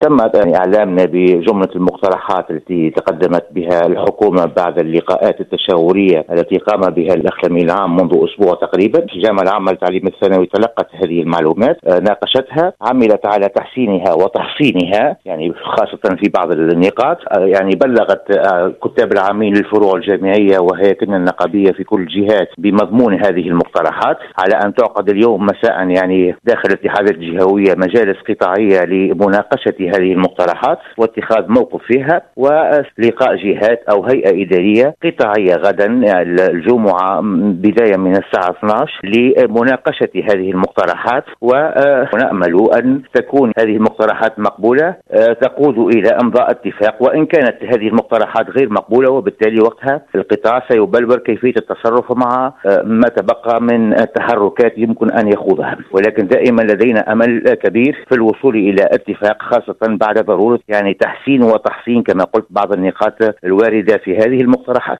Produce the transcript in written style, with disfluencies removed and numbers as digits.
تم إعلامنا بجملة المقترحات التي تقدمت بها الحكومة بعد اللقاءات التشاورية التي قام بها الأخ الأمين العام منذ أسبوع تقريبا. الجامعة العامة للتعليم الثانوي تلقت هذه المعلومات، ناقشتها، عملت على تحسينها وتحصينها، يعني خاصة في بعض النقاط. يعني بلغت كتاب العامين للفروع الجامعية وهيئتنا النقابية في كل الجهات بمضمون هذه المقترحات، على أن تعقد اليوم مساء يعني داخل الاتحادات الجهوية مجالس قطاعية لمناقشة هذه المقترحات واتخاذ موقف فيها، ولقاء جهات أو هيئة إدارية قطاعية غدا الجمعة بداية من الساعة 12 لمناقشة هذه المقترحات. ونأمل أن تكون هذه المقترحات مقبولة تقود إلى إمضاء اتفاق، وإن كانت هذه المقترحات غير مقبولة وبالتالي وقتها القطاع سيبلور كيفية التصرف مع ما تبقى من تحركات يمكن أن يخوضها. ولكن دائما لدينا أمل كبير في الوصول إلى اتفاق، خاصة بعد ضرورة يعني تحسين وتحصين كما قلت بعض النقاط الواردة في هذه المقترحات.